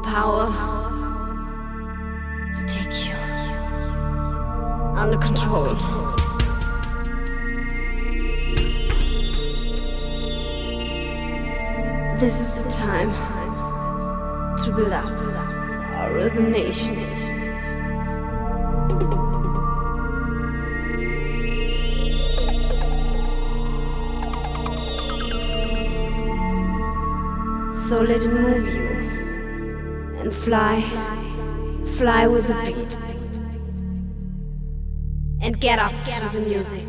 power to take you under control. This is the time to build up our rhythm nation. So let it move you and fly with the beat and get up to the music.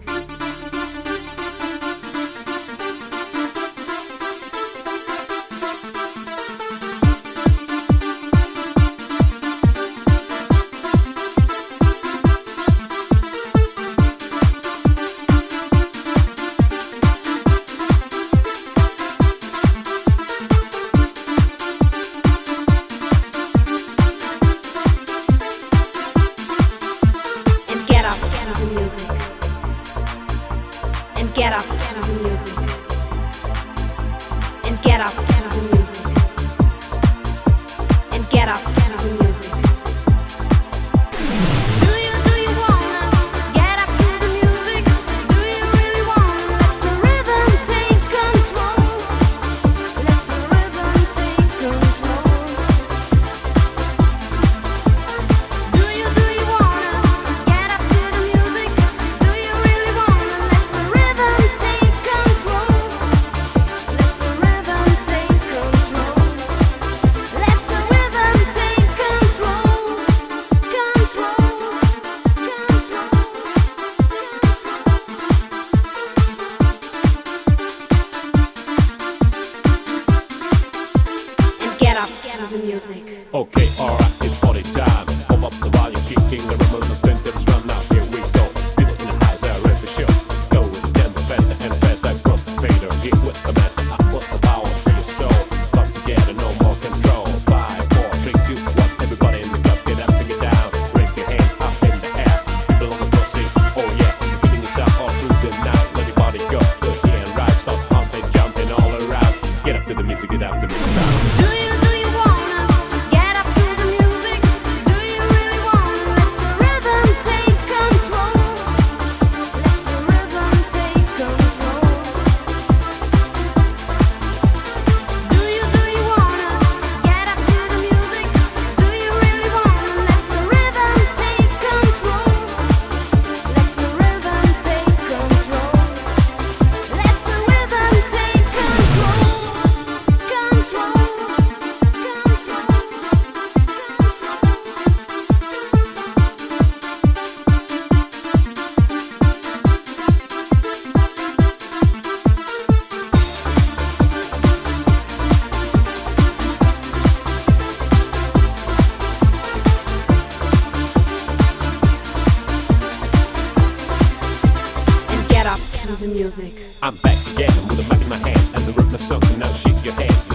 Get up to the music and get up to the music and get up to the music. Do you wanna get up to the music? Do you really wanna let the rhythm take control? Let the rhythm take control. Do you wanna get up to the music? Do you really wanna let the rhythm take control? Let the rhythm take control. Let the rhythm take control. And get up to the music. Okay, alright, it's party time. Pump up the volume, kicking the rhythm, the sentence run now. Here we go. People in the house are ready for show. Go with the tempo, faster and faster. Cross the fader, hit with the master. I put the power for your soul. Come together, no more control. 5, 4, 3, 2, 1. Everybody in the club, get up, take it down. Raise your hands up in the air. People on the pussy, oh yeah. Hitting yourself all through the night. Let your body go, good and right. Stop humping, jumping all around. Get up to the music, get up to the sound. Do you wanna get up to the music? Do you really wanna let the rhythm take control? Let the rhythm take control. Do you wanna get up to the music? Do you really wanna let the rhythm take control? Let the rhythm take control. Let the rhythm take control. And get up to the music. I'm back again with the mic in my hand and the rhythm is something. Now shake your hands.